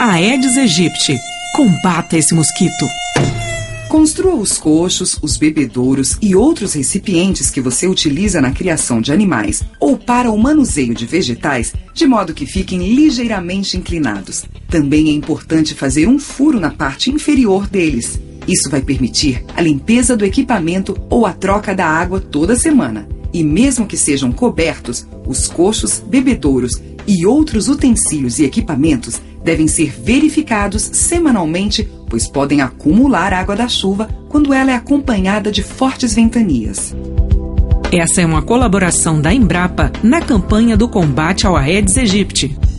Aedes aegypti. Combata esse mosquito. Construa os coxos, os bebedouros e outros recipientes que você utiliza na criação de animais ou para o manuseio de vegetais, de modo que fiquem ligeiramente inclinados. Também é importante fazer um furo na parte inferior deles. Isso vai permitir a limpeza do equipamento ou a troca da água toda semana. E mesmo que sejam cobertos, os coxos, bebedouros e outros utensílios e equipamentos devem ser verificados semanalmente, pois podem acumular água da chuva quando ela é acompanhada de fortes ventanias. Essa é uma colaboração da Embrapa na campanha do combate ao Aedes aegypti.